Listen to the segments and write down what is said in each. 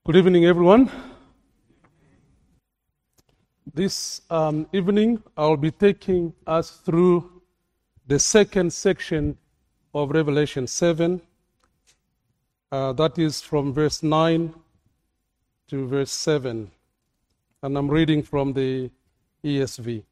Good evening, everyone. This evening, I'll be taking us through the second section of Revelation 7. That is from verse 9 to verse 7. And I'm reading from the ESV.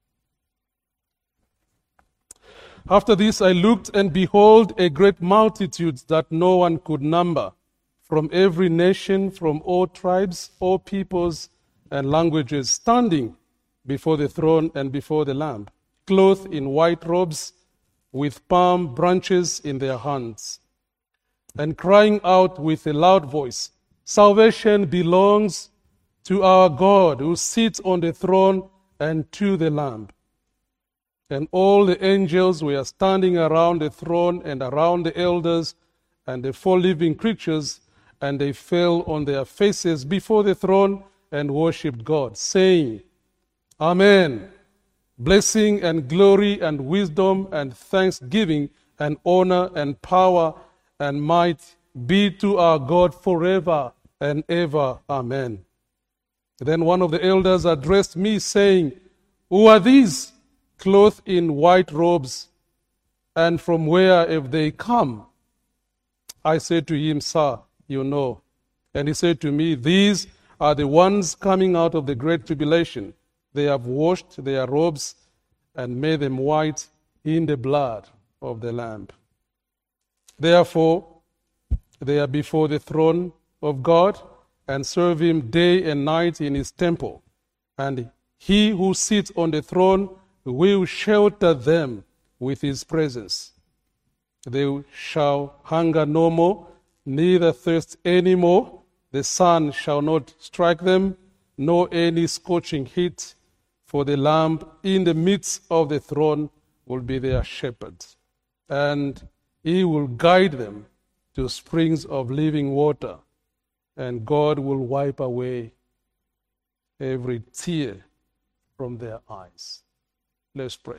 After this, I looked, and behold, a great multitude that no one could number, from every nation, from all tribes, all peoples, and languages, standing before the throne and before the Lamb, clothed in white robes, with palm branches in their hands, and crying out with a loud voice, "Salvation belongs to our God, who sits on the throne, and to the Lamb." And all the angels were standing around the throne and around the elders and the four living creatures, and they fell on their faces before the throne and worshipped God, saying, "Amen. Blessing and glory and wisdom and thanksgiving and honor and power and might be to our God forever and ever. Amen." Then one of the elders addressed me, saying, "Who are these, clothed in white robes, and from where have they come?" I said to him, "Sir, you know." And he said to me, "These are the ones coming out of the great tribulation. They have washed their robes and made them white in the blood of the Lamb. Therefore, they are before the throne of God and serve him day and night in his temple. And he who sits on the throne will shelter them with his presence. They shall hunger no more, neither thirst any more. The sun shall not strike them, nor any scorching heat, for the Lamb in the midst of the throne will be their shepherd, and he will guide them to springs of living water, and God will wipe away every tear from their eyes." Let's pray.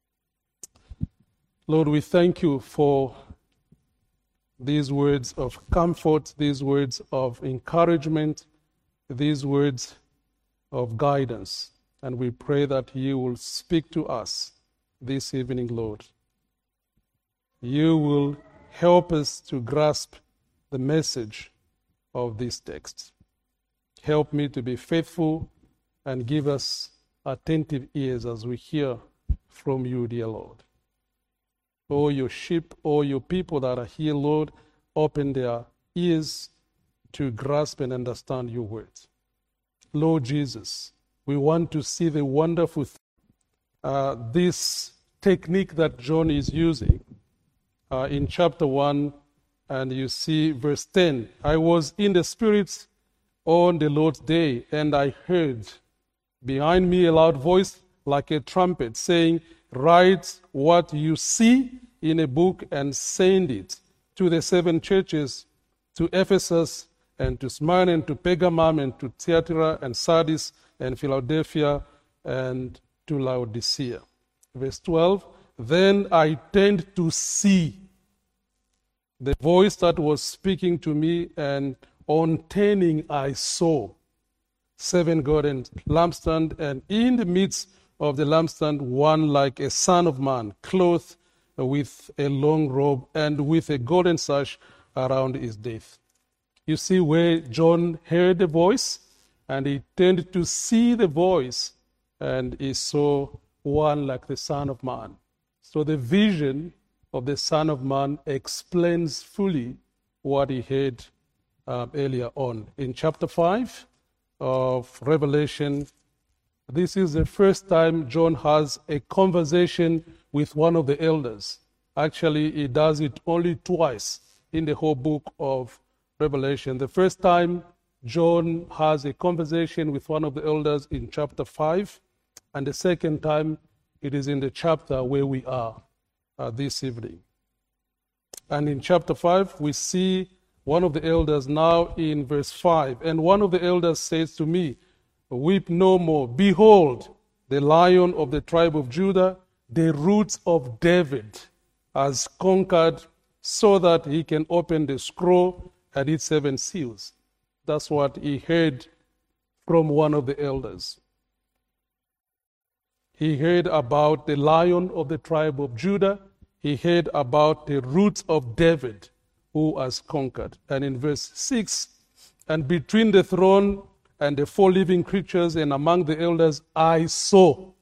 Lord, we thank you for these words of comfort, these words of encouragement, these words of guidance. And we pray that you will speak to us this evening, Lord. You will help us to grasp the message of this text. Help me to be faithful and give us attentive ears as we hear from you, dear Lord. All your sheep, all your people that are here, Lord, open their ears to grasp and understand your words. Lord Jesus, we want to see the wonderful this technique that John is using in chapter 1, and you see verse 10. "I was in the Spirit on the Lord's day, and I heard behind me a loud voice like a trumpet, saying, 'Write what you see in a book and send it to the seven churches, to Ephesus and to Smyrna and to Pergamum and to Thyatira and Sardis and Philadelphia and to Laodicea.'" Verse 12, "Then I turned to see the voice that was speaking to me, and on turning I saw seven golden lampstands, and in the midst of the lampstand one like a son of man, clothed with a long robe and with a golden sash around his neck." You see where John heard the voice, and he turned to see the voice, and he saw one like the Son of Man. So the vision of the Son of Man explains fully what he heard earlier on. In chapter 5 of Revelation, this is the first time John has a conversation with one of the elders. Actually, he does it only twice in the whole book of Revelation. The first time John has a conversation with one of the elders in chapter 5, and the second time it is in the chapter where we are this evening. And in chapter 5, we see one of the elders now in verse 5. "And one of the elders says to me, 'Weep no more. Behold, the Lion of the tribe of Judah, the root of David, has conquered, so that he can open the scroll and its seven seals.' That's what he heard from one of the elders. He heard about the Lion of the tribe of Judah. He heard about the roots of David, who has conquered. And in verse 6, and between the throne and the four living creatures and among the elders, I saw.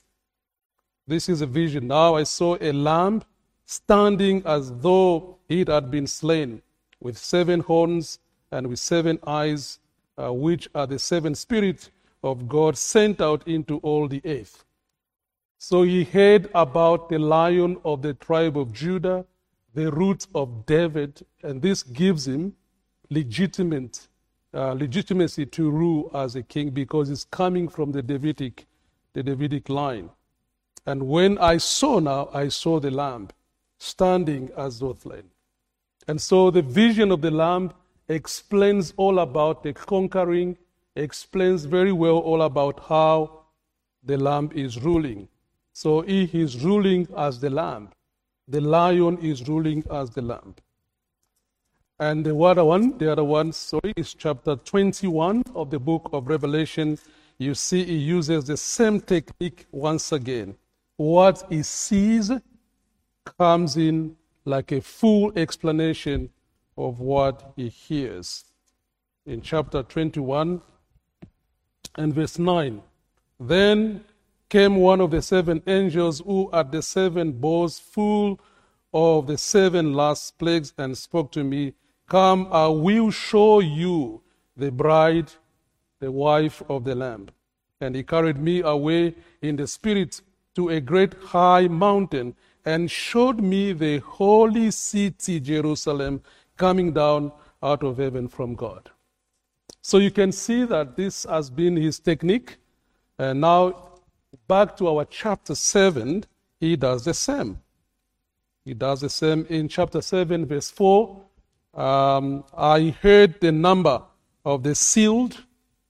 This is a vision. Now I saw a lamb standing as though it had been slain, with 7 horns and with 7 eyes, which are the 7 spirits of God sent out into all the earth. So he heard about the Lion of the tribe of Judah, the roots of David, and this gives him legitimacy to rule as a king, because he's coming from the Davidic line. And when I saw the Lamb standing as though slain. And so the vision of the Lamb explains all about the conquering, explains very well all about how the Lamb is ruling. So he is ruling as the Lamb. The Lion is ruling as the Lamb. And the other one, is chapter 21 of the book of Revelation. You see, he uses the same technique once again. What he sees comes in like a full explanation of what he hears. In chapter 21 and verse 9, then came one of the 7 angels who had the 7 bowls full of the 7 last plagues, and spoke to me, come, I will show you the bride, the wife of the Lamb. And he carried me away in the spirit to a great high mountain, and showed me the holy city, Jerusalem, coming down out of heaven from God. So you can see that this has been his technique. And now, back to our chapter 7, he does the same. He does the same in chapter 7, verse 4. I heard the number of the sealed,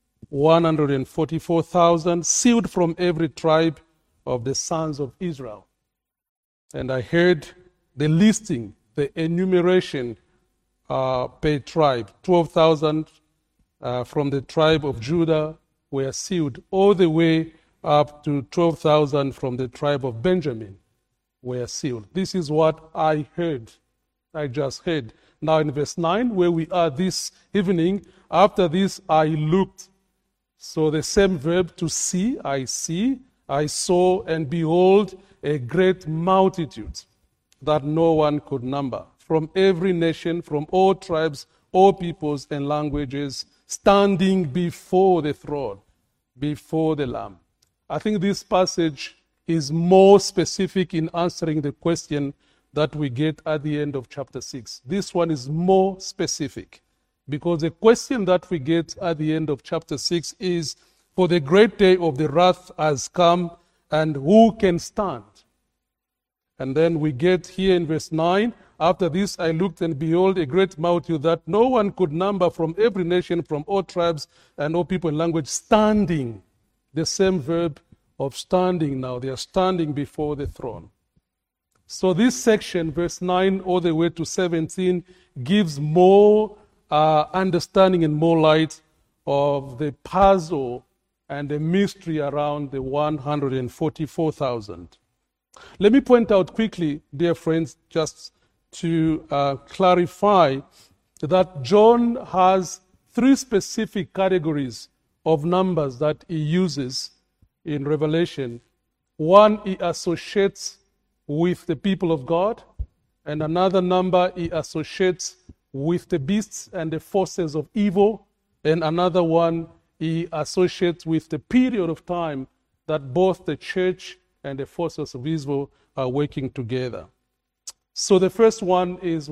144,000, sealed from every tribe of the sons of Israel. And I heard the listing, the enumeration per tribe. 12,000 from the tribe of Judah were sealed, all the way up to 12,000 from the tribe of Benjamin were sealed. This is what I heard. I just heard. Now in verse 9, where we are this evening, after this I looked. So the same verb to see, I saw, and behold, a great multitude that no one could number, from every nation, from all tribes, all peoples and languages, standing before the throne, before the Lamb. I think this passage is more specific in answering the question that we get at the end of chapter 6. This one is more specific, because the question that we get at the end of chapter 6 is, for the great day of the wrath has come, and who can stand? And then we get here in verse 9, after this I looked, and behold, a great multitude that no one could number, from every nation, from all tribes and all people and language, standing. The same verb of standing now. They are standing before the throne. So this section, verse 9 all the way to 17, gives more understanding and more light of the puzzle and the mystery around the 144,000. Let me point out quickly, dear friends, just to clarify that John has 3 specific categories of numbers that he uses in Revelation. One he associates with the people of God, and another number he associates with the beasts and the forces of evil, and another one he associates with the period of time that both the church and the forces of evil are working together. So the first one is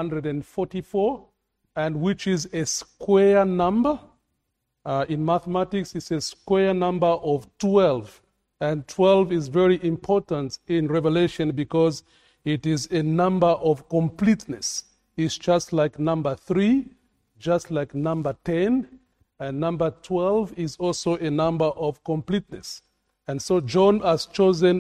144, and which is a square number. In mathematics, it's a square number of 12. And 12 is very important in Revelation because it is a number of completeness. It's just like number 3, just like number 10, and number 12 is also a number of completeness. And so John has chosen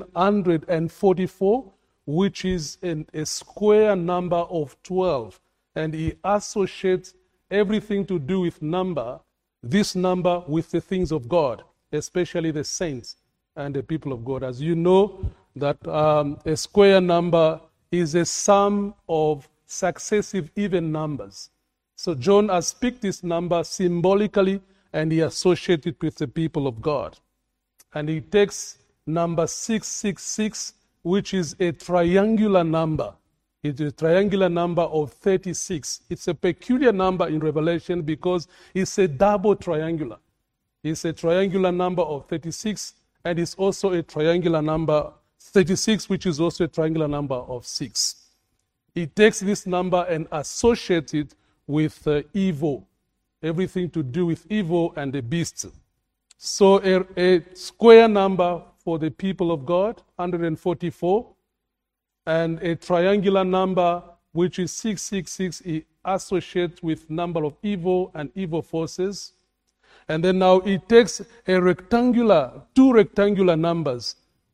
144, which is a square number of 12. And he associates everything to do with number, this number with the things of God, especially the saints and the people of God. As you know, that a square number is a sum of successive even numbers. So John has picked this number symbolically and he associates it with the people of God. And he takes number 666, which is a triangular number. It's a triangular number of 36. It's a peculiar number in Revelation because it's a double triangular. It's a triangular number of 36, and it's also a triangular number 36, which is also a triangular number of 6. He takes this number and associates it with evil, everything to do with evil and the beast. So a square number for the people of God, 144, and a triangular number, which is 666, he associates with number of evil and evil forces. And then now he takes two rectangular numbers,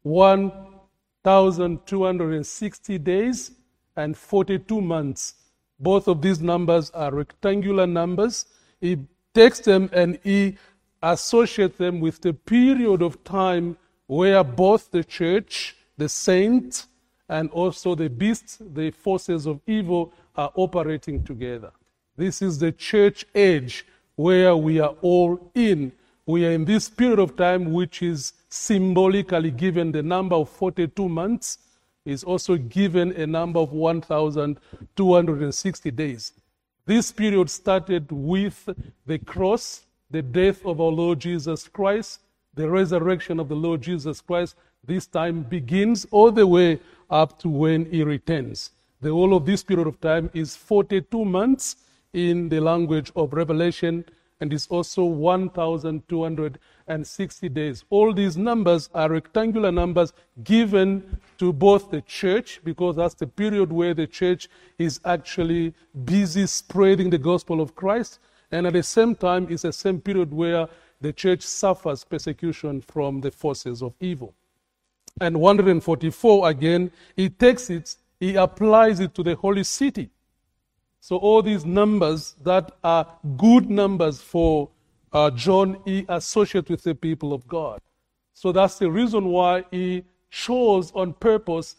1,260 days and 42 months. Both of these numbers are rectangular numbers. He takes them and he associates them with the period of time where both the church, the saints, and also the beasts, the forces of evil, are operating together. This is the church age where we are all in. We are in this period of time which is symbolically given the number of 42 months, is also given a number of 1,260 days. This period started with the cross, the death of our Lord Jesus Christ, the resurrection of the Lord Jesus Christ. This time begins all the way up to when he returns. The whole of this period of time is 42 months in the language of Revelation, and is also 1,260 days. All these numbers are rectangular numbers given to both the church, because that's the period where the church is actually busy spreading the gospel of Christ, and at the same time it's the same period where the church suffers persecution from the forces of evil. And 144, again, he takes it, he applies it to the holy city. So all these numbers that are good numbers for John, he associates with the people of God. So that's the reason why he chose on purpose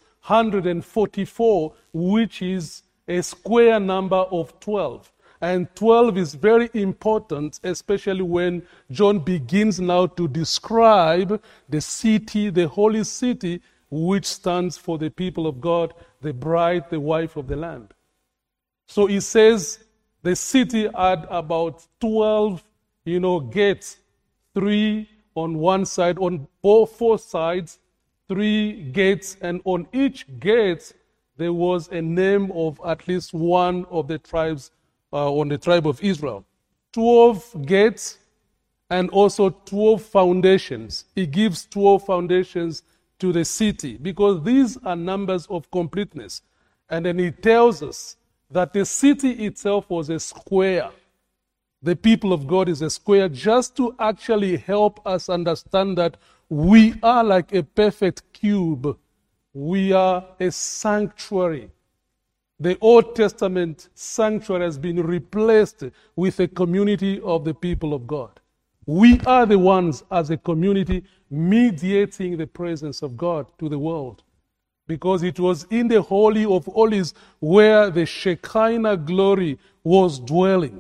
144, which is a square number of 12. And 12 is very important, especially when John begins now to describe the city, the holy city, which stands for the people of God, the bride, the wife of the Lamb. So he says the city had about 12, gates, 3 on one side, on all 4 sides, 3 gates, and on each gate there was a name of at least one of the tribes on the tribe of Israel. 12 gates and also 12 foundations. He gives 12 foundations to the city because these are numbers of completeness. And then he tells us that the city itself was a square. The people of God is a square, just to actually help us understand that we are like a perfect cube. We are a sanctuary. The Old Testament sanctuary has been replaced with a community of the people of God. We are the ones as a community mediating the presence of God to the world. Because it was in the Holy of Holies where the Shekinah glory was dwelling.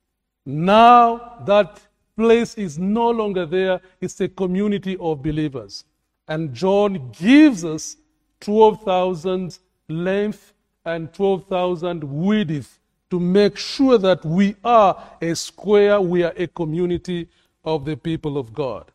Now that place is no longer there. It's a community of believers. And John gives us 12,000 length and 12,000 width to make sure that we are a square, we are a community of the people of God.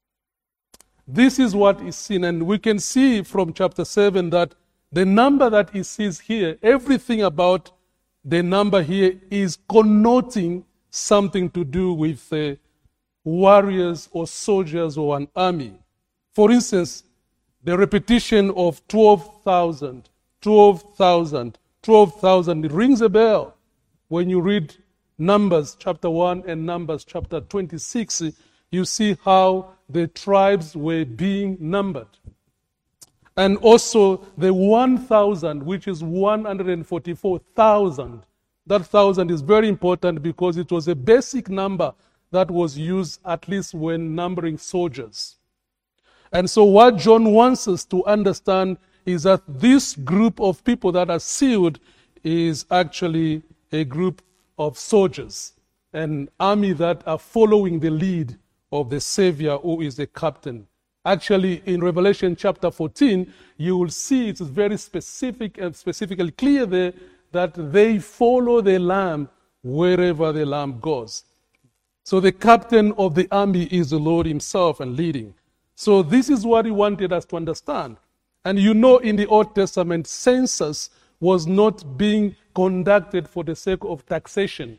This is what is seen, and we can see from chapter 7 that the number that he sees here, everything about the number here is connoting something to do with warriors or soldiers or an army. For instance, the repetition of 12,000, 12,000, 12,000, it rings a bell when you read Numbers chapter 1 and Numbers chapter 26. You see how the tribes were being numbered. And also the 1,000, which is 144,000. That 1,000 is very important because it was a basic number that was used at least when numbering soldiers. And so what John wants us to understand is that this group of people that are sealed is actually a group of soldiers, an army that are following the lead of the Savior who is the captain. Actually, in Revelation chapter 14, you will see it's very specific and specifically clear there that they follow the Lamb wherever the Lamb goes. So the captain of the army is the Lord himself and leading. So this is what he wanted us to understand. And you know, in the Old Testament, census was not being conducted for the sake of taxation.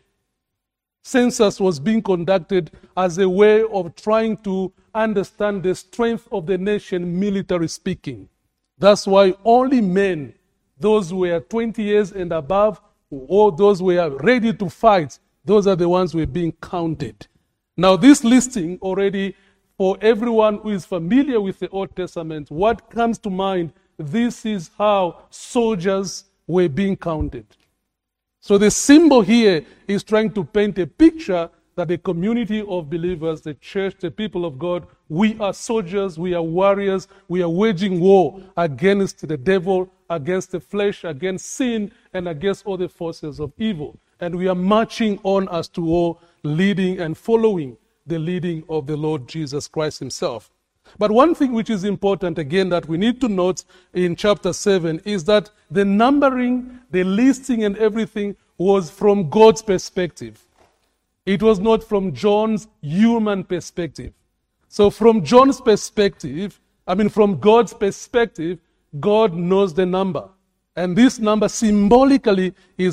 Census was being conducted as a way of trying to understand the strength of the nation, military speaking. That's why only men, those who were 20 years and above, or those who were ready to fight, those are the ones who were being counted. Now, this listing already, for everyone who is familiar with the Old Testament, what comes to mind, this is how soldiers were being counted. So the symbol here is trying to paint a picture that the community of believers, the church, the people of God, we are soldiers, we are warriors, we are waging war against the devil, against the flesh, against sin, and against all the forces of evil. And we are marching on as to war, leading and following the leading of the Lord Jesus Christ himself. But one thing which is important, again, that we need to note in chapter 7 is that the numbering, the listing and everything was from God's perspective. It was not from John's human perspective. So from John's perspective, from God's perspective, God knows the number. And this number symbolically is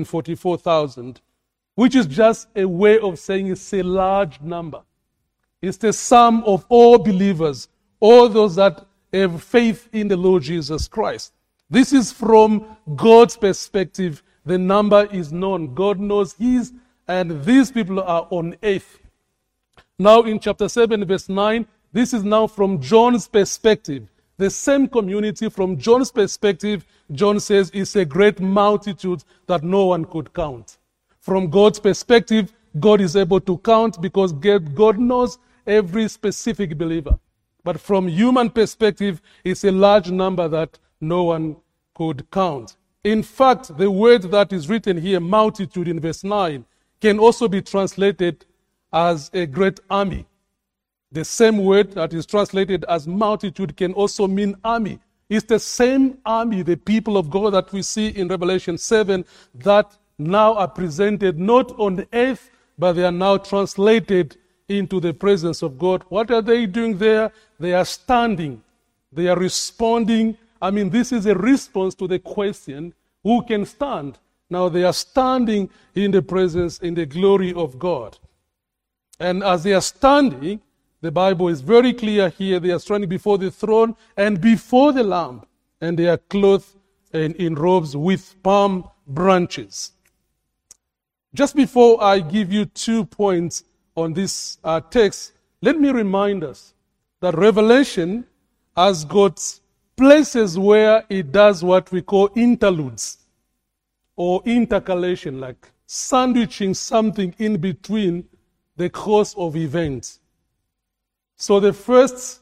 144,000, which is just a way of saying it's a large number. It's the sum of all believers, all those that have faith in the Lord Jesus Christ. This is from God's perspective. The number is known. God knows his, and these people are on earth. Now in chapter 7, verse 9, this is now from John's perspective. The same community, from John's perspective, John says it's a great multitude that no one could count. From God's perspective, God is able to count because God knows every specific believer. But from human perspective, it's a large number that no one could count. In fact, the word that is written here, multitude in verse 9, can also be translated as a great army. The same word that is translated as multitude can also mean army. It's the same army, the people of God that we see in Revelation 7, that now are presented not on the earth, but they are now translated into the presence of God. What are they doing there? They are standing. They are responding. This is a response to the question, who can stand? Now they are standing in the presence, in the glory of God. And as they are standing, the Bible is very clear here, they are standing before the throne and before the Lamb. And they are clothed in robes with palm branches. Just before I give you 2 points on this text, let me remind us that Revelation has got places where it does what we call interludes or intercalation, like sandwiching something in between the course of events. So the first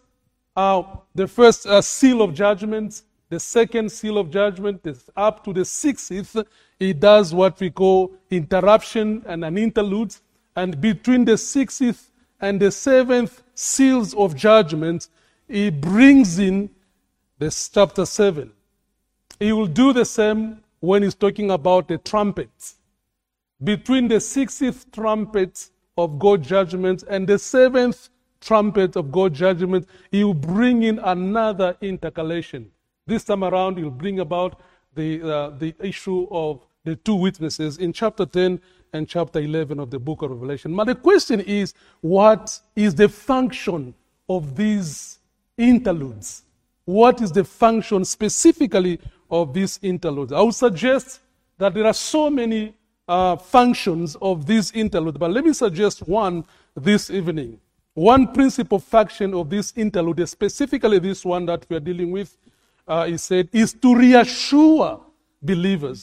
seal of judgment, the second seal of judgment, up to the 6th, it does what we call interruption and an interlude. And between the 6th and the 7th seals of judgment, he brings in this chapter 7. He will do the same when he's talking about the trumpets. Between the 6th trumpet of God's judgment and the 7th trumpet of God's judgment, he will bring in another intercalation. This time around, he'll bring about the issue of the 2 witnesses in chapter 10 and chapter 11 of the book of Revelation. But the question is, what is the function of these interludes? What is the function specifically of these interludes? I would suggest that there are so many functions of these interludes, but let me suggest one this evening. One principal function of this interlude, specifically this one that we are dealing with, is to reassure believers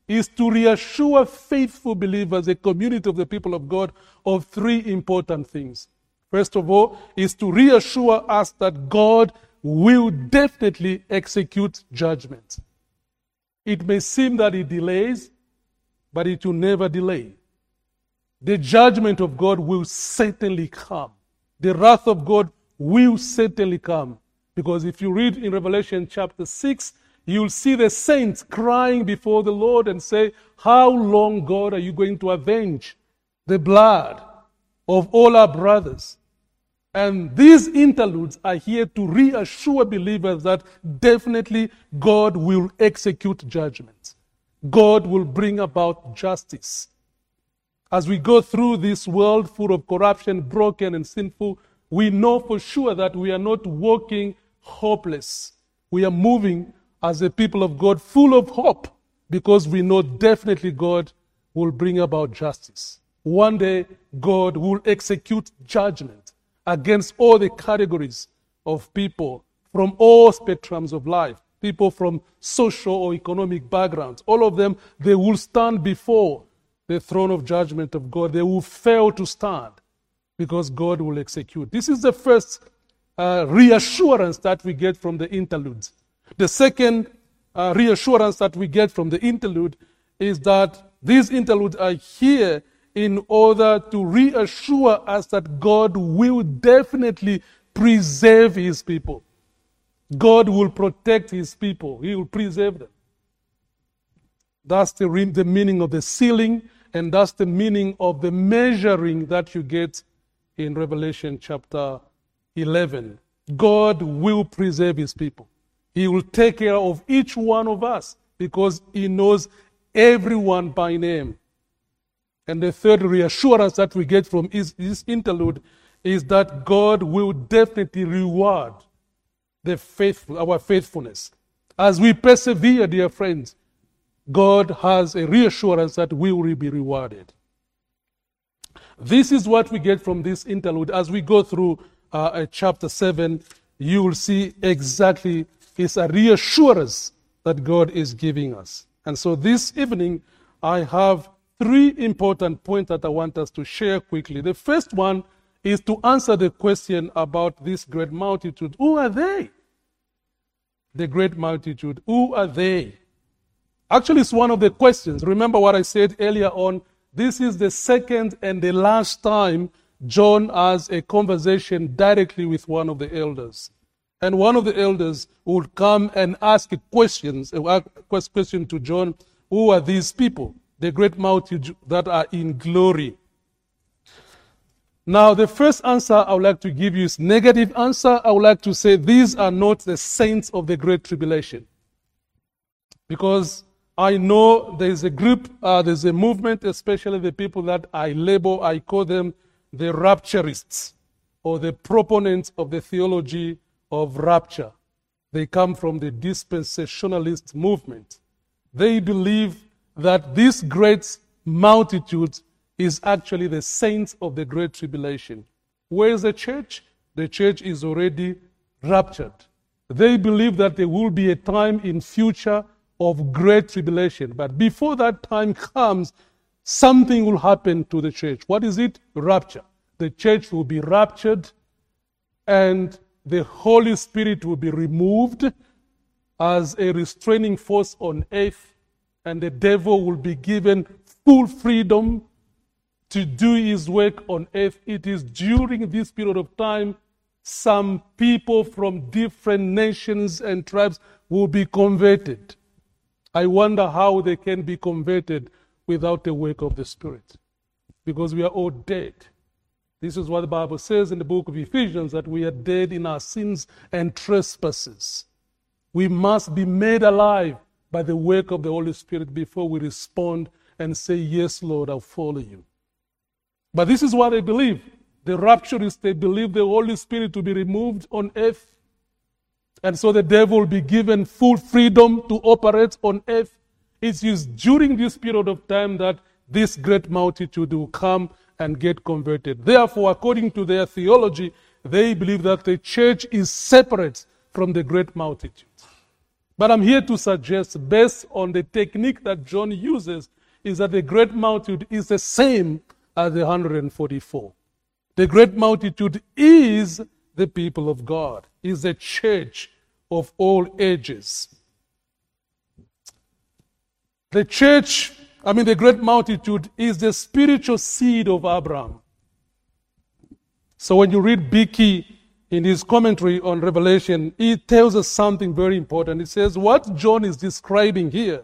is to reassure faithful believers, a community of the people of God, of three important things. First of all, is to reassure us that God will definitely execute judgment. It may seem that it delays, but it will never delay. The judgment of God will certainly come. The wrath of God will certainly come. Because if you read in Revelation chapter 6, you'll see the saints crying before the Lord and say, how long, God, are you going to avenge the blood of all our brothers? And these interludes are here to reassure believers that definitely God will execute judgment. God will bring about justice. As we go through this world full of corruption, broken and sinful, we know for sure that we are not walking hopeless. We are moving as a people of God full of hope because we know definitely God will bring about justice. One day, God will execute judgment against all the categories of people from all spectrums of life, people from social or economic backgrounds. All of them, they will stand before the throne of judgment of God. They will fail to stand because God will execute. This is the first reassurance that we get from the interludes. The second reassurance that we get from the interlude is that these interludes are here in order to reassure us that God will definitely preserve his people. God will protect his people. He will preserve them. That's the meaning of the sealing, and that's the meaning of the measuring that you get in Revelation chapter 11. God will preserve his people. He will take care of each one of us because he knows everyone by name. And the third reassurance that we get from this interlude is that God will definitely reward our faithfulness. As we persevere, dear friends, God has a reassurance that we will be rewarded. This is what we get from this interlude. As we go through chapter 7, you will see exactly it's a reassurance that God is giving us. And so this evening, I have three important points that I want us to share quickly. The first one is to answer the question about this great multitude. Who are they? The great multitude. Who are they? Actually, it's one of the questions. Remember what I said earlier on. This is the second and the last time John has a conversation directly with one of the elders. And one of the elders would come and ask a question to John. Who are these people? The great multitude that are in glory. Now, the first answer I would like to give you is negative answer. I would like to say these are not the saints of the Great Tribulation. Because I know there's a group, there's a movement, especially the people that I call them the rapturists, or the proponents of the theology of rapture. They come from the dispensationalist movement. They believe that this great multitude is actually the saints of the Great Tribulation. Where is the church? The church is already raptured. They believe that there will be a time in future of great tribulation. But before that time comes, something will happen to the church. What is it? Rapture. The church will be raptured and the Holy Spirit will be removed as a restraining force on earth, and the devil will be given full freedom to do his work on earth. It is during this period of time some people from different nations and tribes will be converted. I wonder how they can be converted without the work of the Spirit, because we are all dead. This is what the Bible says in the book of Ephesians, that we are dead in our sins and trespasses. We must be made alive by the work of the Holy Spirit before we respond and say, yes, Lord, I'll follow you. But this is what they believe. The rapturists, they believe the Holy Spirit will be removed on earth. And so the devil will be given full freedom to operate on earth. It's just during this period of time that this great multitude will come and get converted. Therefore, according to their theology, they believe that the church is separate from the great multitude. But I'm here to suggest, based on the technique that John uses, is that the great multitude is the same as the 144. The great multitude is the people of God, is the church of all ages. The church, the great multitude is the spiritual seed of Abraham. So when you read Beeke in his commentary on Revelation, he tells us something very important. He says what John is describing here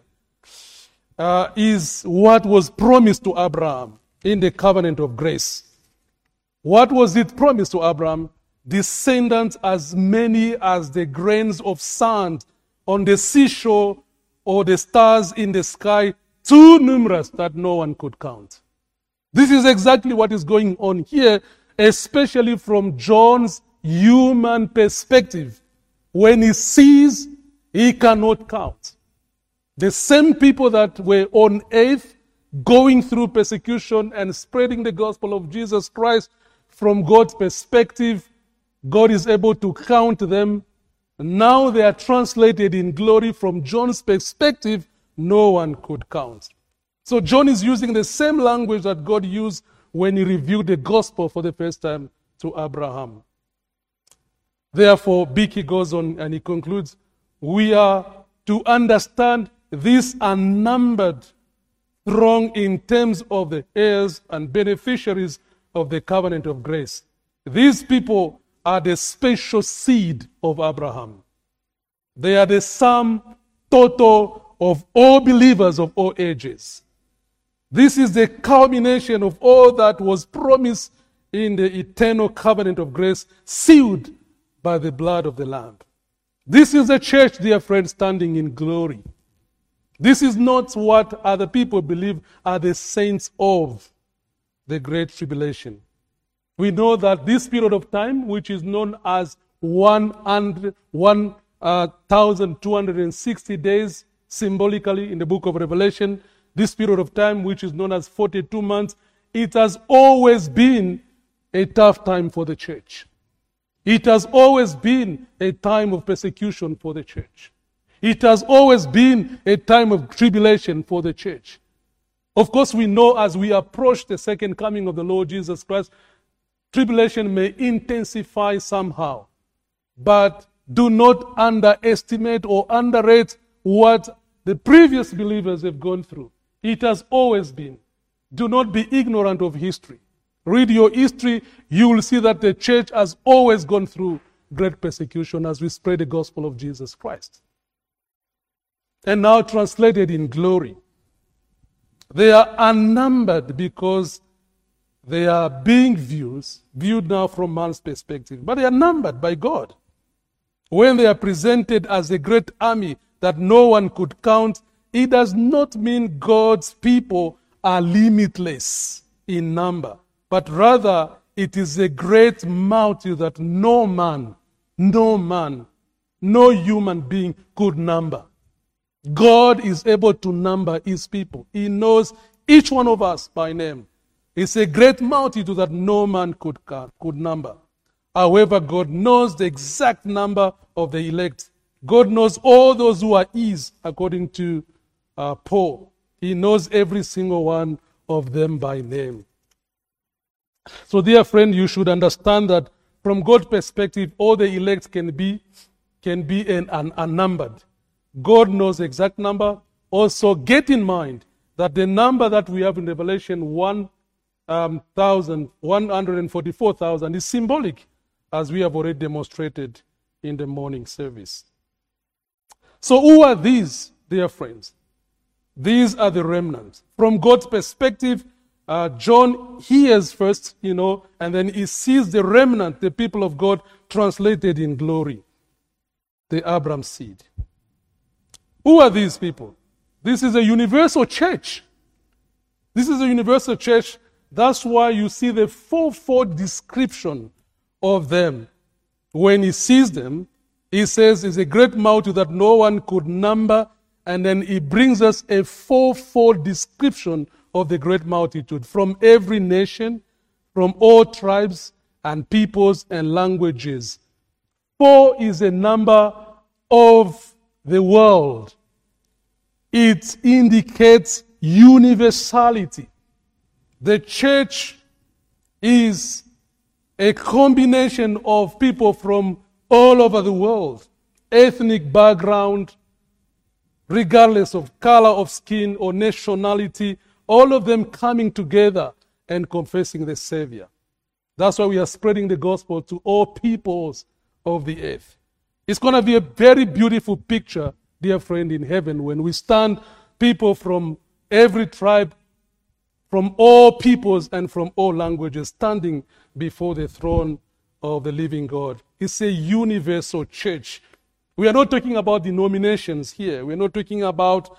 is what was promised to Abraham in the covenant of grace. What was it promised to Abraham? Descendants as many as the grains of sand on the seashore or the stars in the sky, too numerous that no one could count. This is exactly what is going on here, especially from John's human perspective. When he sees, he cannot count. The same people that were on earth going through persecution and spreading the gospel of Jesus Christ, from God's perspective, God is able to count them. Now they are translated in glory. From John's perspective, no one could count. So John is using the same language that God used when he revealed the gospel for the first time to Abraham. Therefore, Beeke goes on and he concludes, we are to understand this unnumbered throng in terms of the heirs and beneficiaries of the covenant of grace. These people are the special seed of Abraham. They are the sum total of all believers of all ages. This is the culmination of all that was promised in the eternal covenant of grace, sealed by the blood of the Lamb. This is the church, dear friends, standing in glory. This is not what other people believe are the saints of the Great Tribulation. We know that this period of time, which is known as 1,260 days symbolically in the book of Revelation, this period of time, which is known as 42 months, it has always been a tough time for the church. It has always been a time of persecution for the church. It has always been a time of tribulation for the church. Of course, we know as we approach the second coming of the Lord Jesus Christ, tribulation may intensify somehow. But do not underestimate or underrate what the previous believers have gone through. It has always been. Do not be ignorant of history. Read your history, you will see that the church has always gone through great persecution as we spread the gospel of Jesus Christ. And now translated in glory. They are unnumbered because they are being viewed now from man's perspective. But they are numbered by God. When they are presented as a great army that no one could count, it does not mean God's people are limitless in number. But rather, it is a great multitude that no human being could number. God is able to number his people. He knows each one of us by name. It's a great multitude that no man could number. However, God knows the exact number of the elect. God knows all those who are his, according to Paul. He knows every single one of them by name. So, dear friend, you should understand that from God's perspective, all the elect can be unnumbered. God knows the exact number. Also, get in mind that the number that we have in Revelation 144,000 is symbolic, as we have already demonstrated in the morning service. So who are these, dear friends? These are the remnants. From God's perspective, John hears first, and then he sees the remnant, the people of God, translated in glory, the Abraham seed. Who are these people? This is a universal church. This is a universal church. That's why you see the fourfold description of them. When he sees them, he says it's a great multitude that no one could number, and then he brings us a fourfold description of the great multitude from every nation, from all tribes and peoples and languages. 4 is a number of the world. It indicates universality. The church is a combination of people from all over the world, ethnic background, regardless of color of skin or nationality, all of them coming together and confessing the Savior. That's why we are spreading the gospel to all peoples of the earth. It's going to be a very beautiful picture, dear friend, in heaven when we stand people from every tribe, from all peoples and from all languages, standing before the throne of the living God. It's a universal church. We are not talking about denominations here. We're not talking about,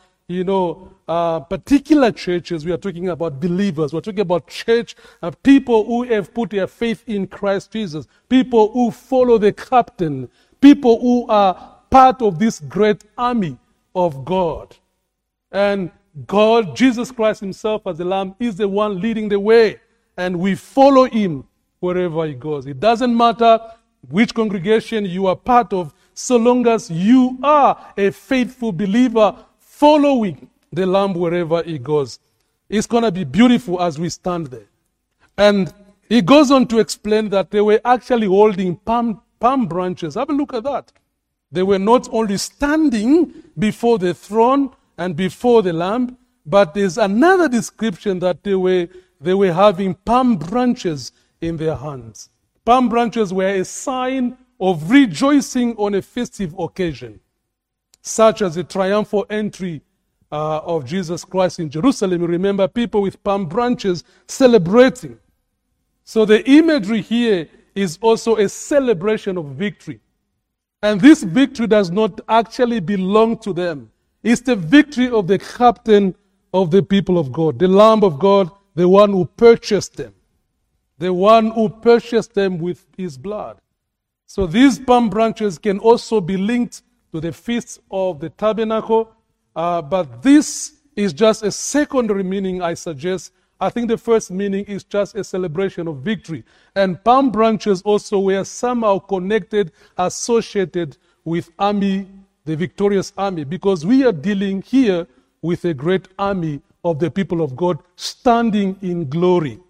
particular churches. We are talking about believers. We're talking about church, people who have put their faith in Christ Jesus, people who follow the captain, people who are part of this great army of God. And God, Jesus Christ himself as the Lamb, is the one leading the way. And we follow him wherever he goes. It doesn't matter which congregation you are part of, so long as you are a faithful believer following the Lamb wherever he goes. It's going to be beautiful as we stand there. And he goes on to explain that they were actually holding palm branches. Have a look at that. They were not only standing before the throne and before the Lamb, but there's another description that they were having palm branches in their hands. Palm branches were a sign of rejoicing on a festive occasion, such as the triumphal entry of Jesus Christ in Jerusalem. You remember people with palm branches celebrating. So the imagery here is also a celebration of victory. And this victory does not actually belong to them. It's the victory of the captain of the people of God, the Lamb of God, the one who purchased them. The one who purchased them with his blood. So these palm branches can also be linked to the Feast of the Tabernacle, but this is just a secondary meaning, I suggest. I think the first meaning is just a celebration of victory. And palm branches also were somehow connected, associated with army, the victorious army, because we are dealing here with a great army of the people of God standing in glory.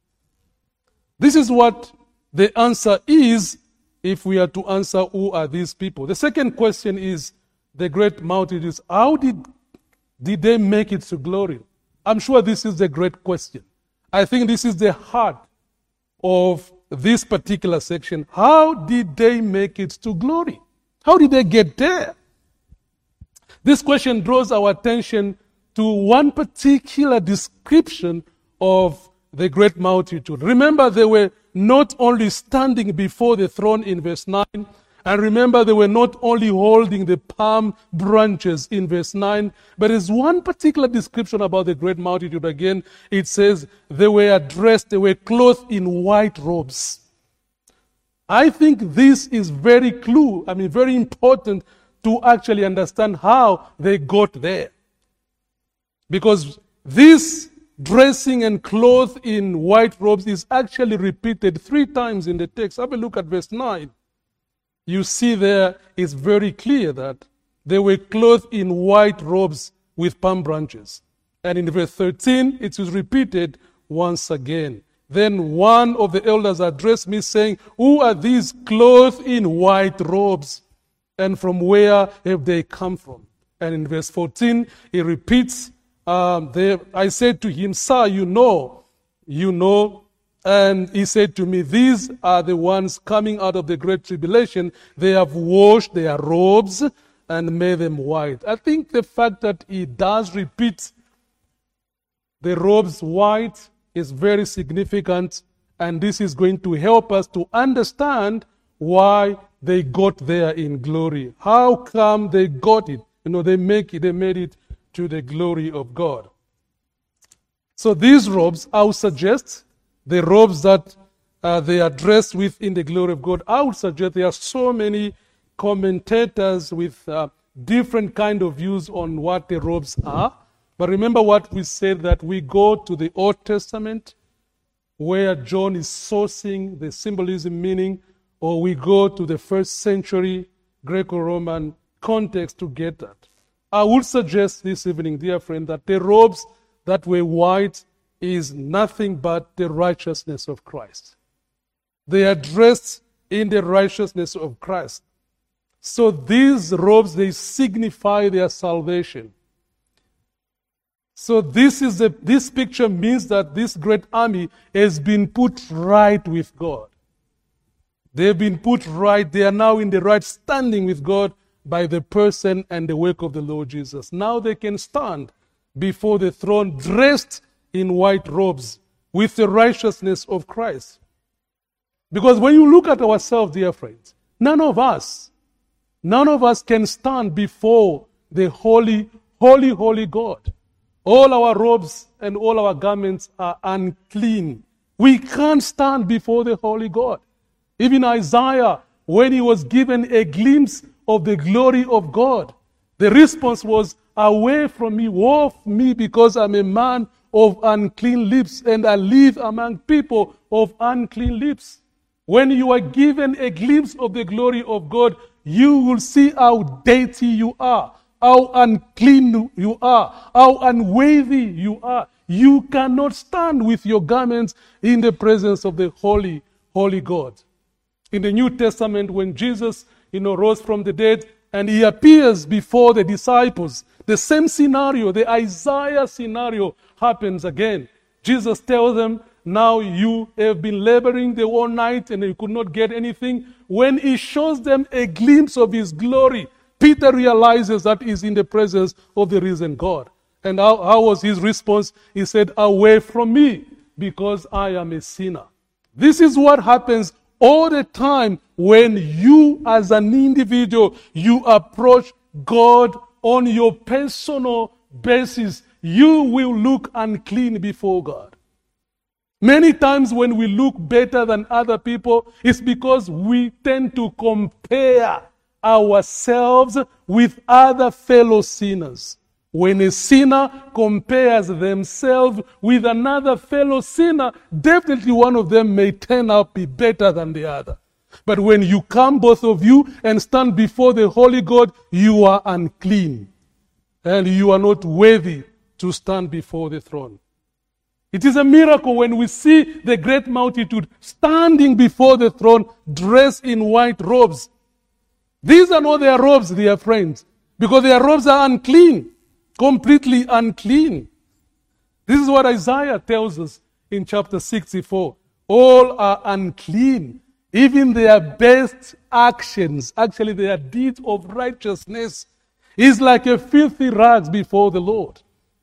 This is what the answer is if we are to answer who are these people. The second question is the great multitudes. How did they make it to glory? I'm sure this is the great question. I think this is the heart of this particular section. How did they make it to glory? How did they get there? This question draws our attention to one particular description of the great multitude. Remember, they were not only standing before the throne in verse 9, and remember, they were not only holding the palm branches in verse 9, but there's one particular description about the great multitude again. It says they were dressed, they were clothed in white robes. I think this is very important to actually understand how they got there. Because this dressing and clothed in white robes is actually repeated 3 times in the text. Have a look at verse 9. You see there, it's very clear that they were clothed in white robes with palm branches. And in verse 13, it is repeated once again. Then one of the elders addressed me saying, "Who are these clothed in white robes? And from where have they come from?" And in verse 14, he repeats, I said to him, "Sir, you know. And he said to me, these are the ones coming out of the great tribulation. They have washed their robes and made them white." I think the fact that he does repeat the robes white is very significant, and this is going to help us to understand why they got there in glory. How come they got it? They made it to the glory of God. So these robes, I would suggest, the robes that they are dressed with in the glory of God, I would suggest there are so many commentators with different kind of views on what the robes are. But remember what we said, that we go to the Old Testament where John is sourcing the symbolism meaning, or we go to the first century Greco-Roman context to get that. I would suggest this evening, dear friend, that the robes that were white is nothing but the righteousness of Christ. They are dressed in the righteousness of Christ. So these robes, they signify their salvation. So this picture means that this great army has been put right with God. They've been put right. They are now in the right standing with God by the person and the work of the Lord Jesus. Now they can stand before the throne dressed in white robes with the righteousness of Christ. Because when you look at ourselves, dear friends, none of us can stand before the holy, holy, holy God. All our robes and all our garments are unclean. We can't stand before the holy God. Even Isaiah, when he was given a glimpse of the glory of God, the response was, "Away from me, woe of me, because I'm a man of unclean lips, and I live among people of unclean lips." When you are given a glimpse of the glory of God, you will see how dirty you are, how unclean you are, how unworthy you are. You cannot stand with your garments in the presence of the holy, holy God. In the New Testament, when Jesus, rose from the dead and he appears before the disciples, the same scenario, the Isaiah scenario, happens again. Jesus tells them, "Now you have been laboring the whole night and you could not get anything." When he shows them a glimpse of his glory, Peter realizes that he's in the presence of the risen God. And how was his response? He said, "Away from me, because I am a sinner." This is what happens all the time when you as an individual, you approach God on your personal basis. You will look unclean before God. Many times when we look better than other people, it's because we tend to compare ourselves with other fellow sinners. When a sinner compares themselves with another fellow sinner, definitely one of them may turn out be better than the other. But when you come, both of you, and stand before the holy God, you are unclean. And you are not worthy to stand before the throne. It is a miracle when we see the great multitude standing before the throne dressed in white robes. These are not their robes, dear friends, because their robes are unclean. Completely unclean. This is what Isaiah tells us in chapter 64. All are unclean. Even their best actions, actually their deeds of righteousness, is like a filthy rags before the Lord.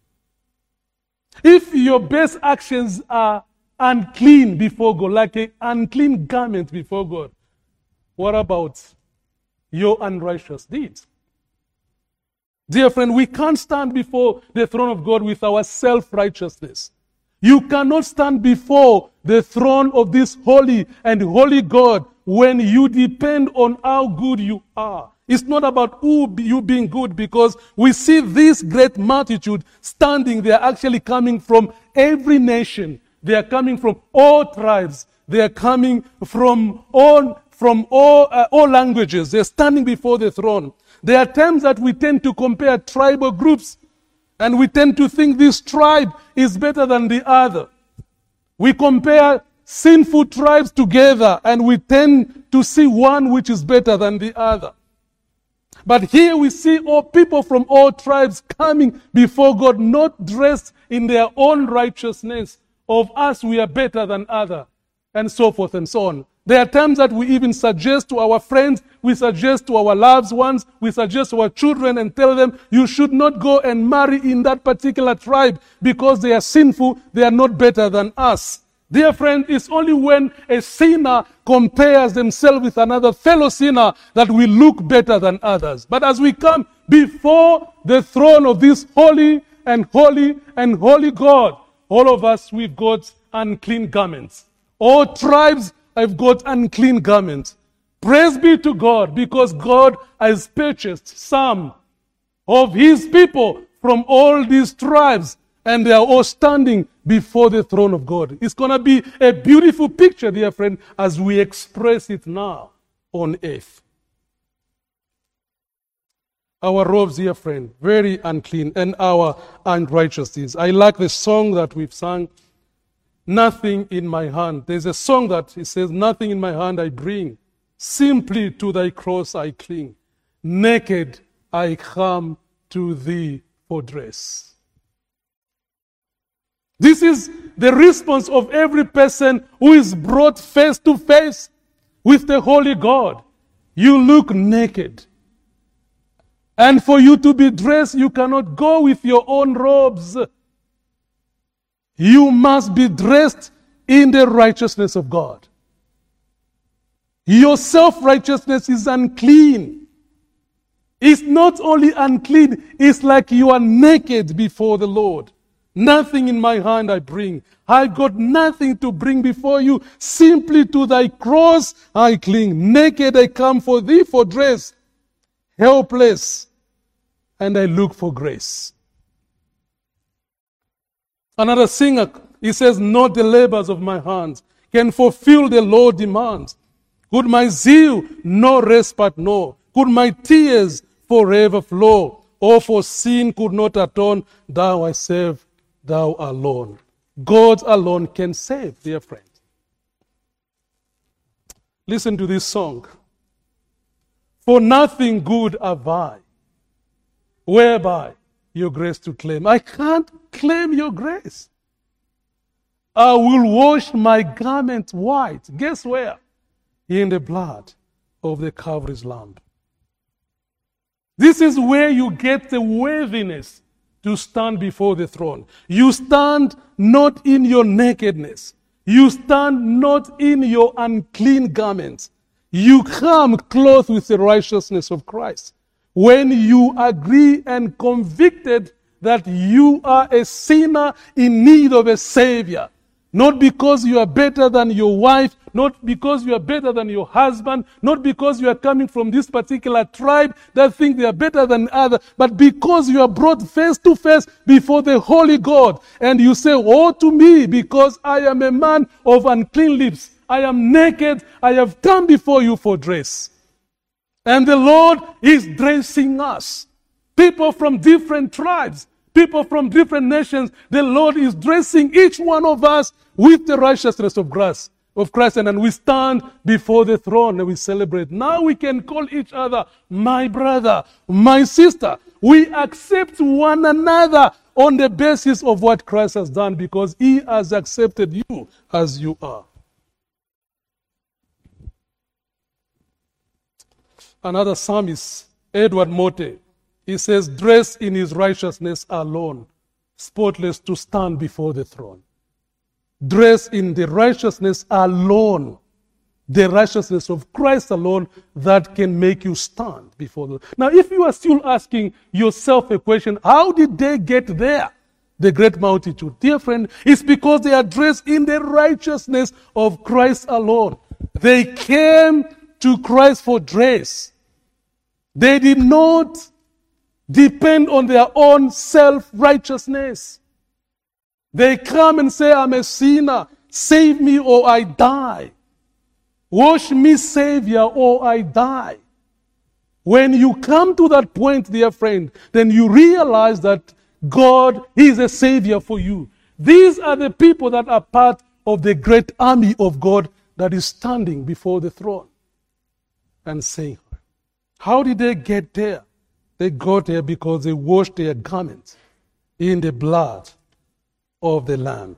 If your best actions are unclean before God, like an unclean garment before God, what about your unrighteous deeds? Dear friend, we can't stand before the throne of God with our self-righteousness. You cannot stand before the throne of this holy and holy God when you depend on how good you are. It's not about you being good, because we see this great multitude standing. They are actually coming from every nation. They are coming from all tribes. They are coming from all languages. They are standing before the throne. There are times that we tend to compare tribal groups, and we tend to think this tribe is better than the other. We compare sinful tribes together, and we tend to see one which is better than the other. But here we see all people from all tribes coming before God, not dressed in their own righteousness. Of us, we are better than others, and so forth and so on. There are times that we even suggest to our friends, we suggest to our loved ones, we suggest to our children and tell them, you should not go and marry in that particular tribe because they are sinful, they are not better than us. Dear friend, it's only when a sinner compares themselves with another fellow sinner that we look better than others. But as we come before the throne of this holy and holy and holy God, all of us, we've got unclean garments. All tribes have got unclean garments. Praise be to God, because God has purchased some of his people from all these tribes, and they are all standing before the throne of God. It's going to be a beautiful picture, dear friend, as we express it now on earth. Our robes, dear friend, very unclean, and our unrighteousness. I like the song that we've sung, Nothing in My Hand. There's a song that it says, Nothing in my hand I bring, simply to thy cross I cling. Naked I come to thee for dress. This is the response of every person who is brought face to face with the Holy God. You look naked. And for you to be dressed, you cannot go with your own robes. You must be dressed in the righteousness of God. Your self-righteousness is unclean. It's not only unclean, it's like you are naked before the Lord. Nothing in my hand I bring. I got nothing to bring before you. Simply to thy cross I cling. Naked I come for thee for dress. Helpless, and I look for grace. Another singer, he says, Not the labors of my hands can fulfill the Lord demands. Could my zeal no respite know? Could my tears forever flow? Or for sin could not atone? Thou I save, thou alone. God alone can save, dear friend. Listen to this song. For nothing good have I, whereby your grace to claim. I can't claim your grace. I will wash my garment white. Guess where? In the blood of the Calvary's Lamb. This is where you get the worthiness to stand before the throne. You stand not in your nakedness. You stand not in your unclean garments. You come clothed with the righteousness of Christ. When you agree and convicted that you are a sinner in need of a Savior, not because you are better than your wife, not because you are better than your husband, not because you are coming from this particular tribe that think they are better than others, but because you are brought face to face before the Holy God, and you say, Woe to me, because I am a man of unclean lips. I am naked. I have come before you for dress. And the Lord is dressing us. People from different tribes, people from different nations, the Lord is dressing each one of us with the righteousness of Christ. And we stand before the throne and we celebrate. Now we can call each other my brother, my sister. We accept one another on the basis of what Christ has done, because He has accepted you as you are. Another psalmist, Edward Mote, he says, dressed in His righteousness alone, spotless to stand before the throne. Dressed in the righteousness alone, the righteousness of Christ alone, that can make you stand before the Lord. Now, if you are still asking yourself a question, how did they get there? The great multitude. Dear friend, it's because they are dressed in the righteousness of Christ alone. They came to Christ for dress. They did not depend on their own self-righteousness. They come and say, I'm a sinner. Save me or I die. Wash me, Savior, or I die. When you come to that point, dear friend, then you realize that God is a Savior for you. These are the people that are part of the great army of God that is standing before the throne and saying, how did they get there? They got there because they washed their garments in the blood of the Lamb.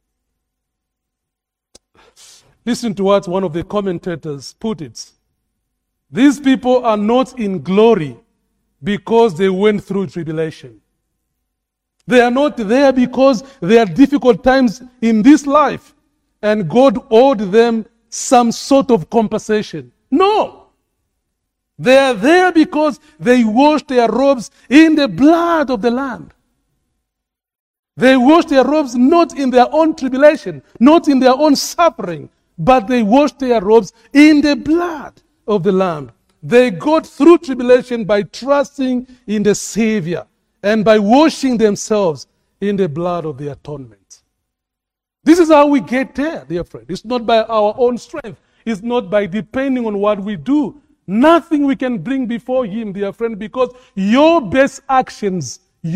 Listen to what one of the commentators put it. These people are not in glory because they went through tribulation. They are not there because there are difficult times in this life and God owed them some sort of compensation. No! They are there because they washed their robes in the blood of the Lamb. They washed their robes not in their own tribulation, not in their own suffering, but they washed their robes in the blood of the Lamb. They got through tribulation by trusting in the Savior and by washing themselves in the blood of the atonement. This is how we get there, dear friend. It's not by our own strength. It's not by depending on what we do. Nothing we can bring before him, dear friend, because your best actions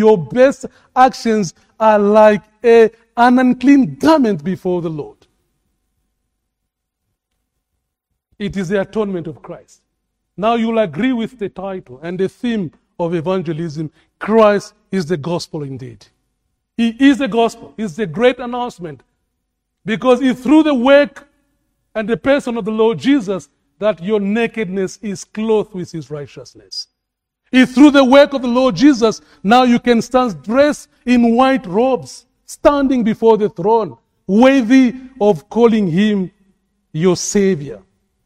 are like an unclean garment before the Lord. It is the atonement of Christ. Now you'll agree with the title and the theme of evangelism. Christ is the gospel indeed. He is the gospel. It's the great announcement. Because it's through the work and the person of the Lord Jesus that your nakedness is clothed with his righteousness. It's through the work of the Lord Jesus now you can stand dressed in white robes, standing before the throne, worthy of calling him your Savior.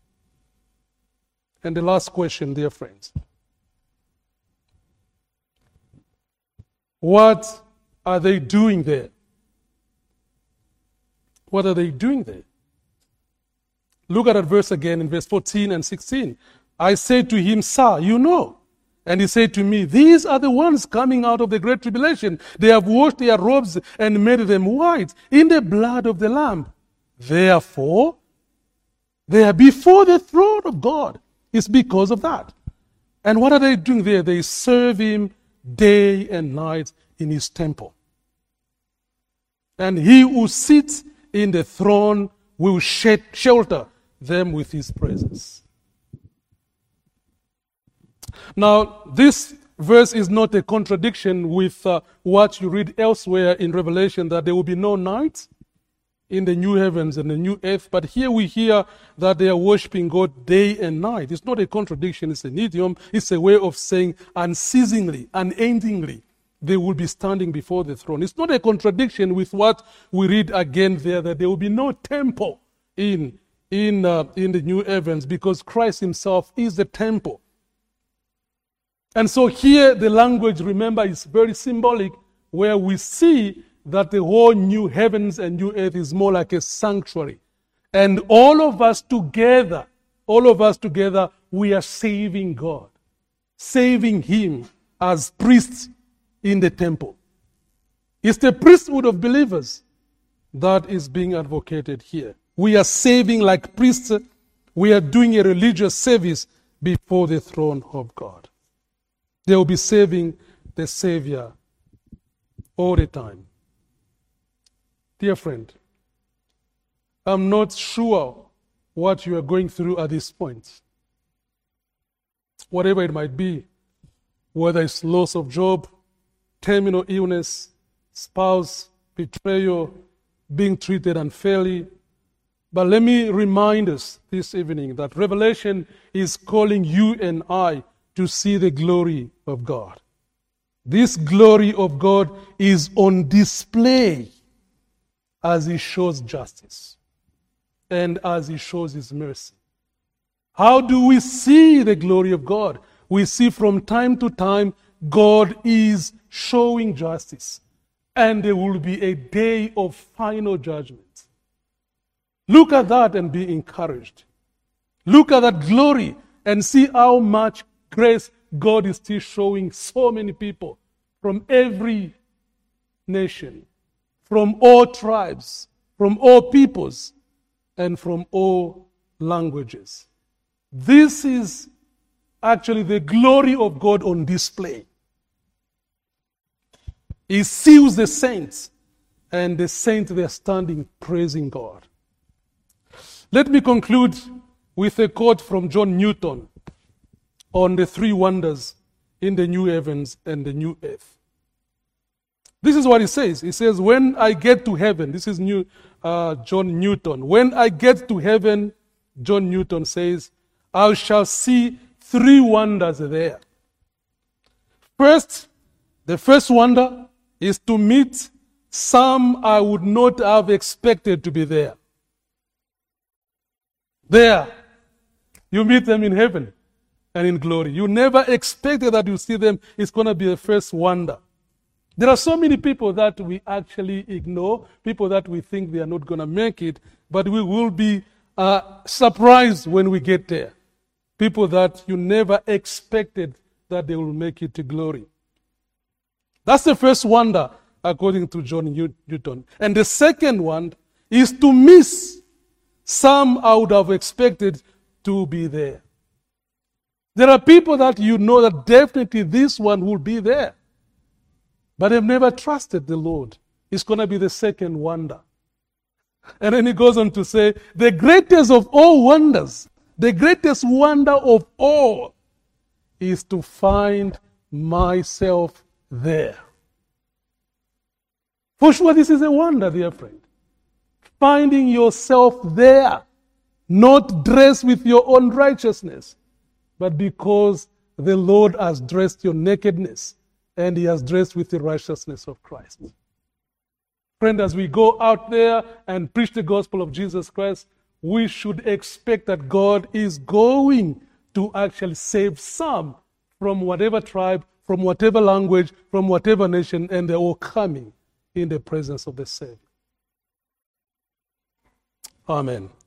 And the last question, dear friends. What are they doing there? What are they doing there? Look at that verse again in verse 14 and 16. I said to him, Sir, you know. And he said to me, these are the ones coming out of the great tribulation. They have washed their robes and made them white in the blood of the Lamb. Therefore, they are before the throne of God. It's because of that. And what are they doing there? They serve him day and night in his temple. And he who sits in the throne will shelter them with his presence. Now, this verse is not a contradiction with what you read elsewhere in Revelation, that there will be no night in the new heavens and the new earth. But here we hear that they are worshiping God day and night. It's not a contradiction, it's an idiom. It's a way of saying unceasingly, unendingly, they will be standing before the throne. It's not a contradiction with what we read again there, that there will be no temple in the new heavens, because Christ himself is the temple. And so here the language, remember, is very symbolic, where we see that the whole new heavens and new earth is more like a sanctuary. And all of us together, we are saving God, saving him as priests in the temple. It's the priesthood of believers that is being advocated here. We are saving like priests. We are doing a religious service before the throne of God. They will be saving the Savior all the time. Dear friend, I'm not sure what you are going through at this point. Whatever it might be, whether it's loss of job, terminal illness, spouse, betrayal, being treated unfairly. But let me remind us this evening that Revelation is calling you and I to see the glory of God. This glory of God is on display as he shows justice and as he shows his mercy. How do we see the glory of God? We see from time to time God is showing justice, and there will be a day of final judgment. Look at that and be encouraged. Look at that glory and see how much grace God is still showing so many people from every nation, from all tribes, from all peoples, and from all languages. This is actually the glory of God on display. He seals the saints, and the saints, they are standing praising God. Let me conclude with a quote from John Newton on the three wonders in the new heavens and the new earth. This is what he says. He says, when I get to heaven, this is John Newton. When I get to heaven, John Newton says, I shall see three wonders there. First, the first wonder is to meet some I would not have expected to be there. There, you meet them in heaven and in glory. You never expected that you see them. It's going to be the first wonder. There are so many people that we actually ignore, people that we think they are not going to make it, but we will be surprised when we get there. People that you never expected that they will make it to glory. That's the first wonder, according to John Newton. And the second one is to miss some I would have expected to be there. There are people that you know that definitely this one will be there, but they've never trusted the Lord. It's going to be the second wonder. And then he goes on to say, the greatest of all wonders, the greatest wonder of all is to find myself there. For sure, this is a wonder, dear friend. Finding yourself there, not dressed with your own righteousness, but because the Lord has dressed your nakedness and he has dressed with the righteousness of Christ. Friend, as we go out there and preach the gospel of Jesus Christ, we should expect that God is going to actually save some from whatever tribe, from whatever language, from whatever nation, and they're all coming in the presence of the Savior. Amen.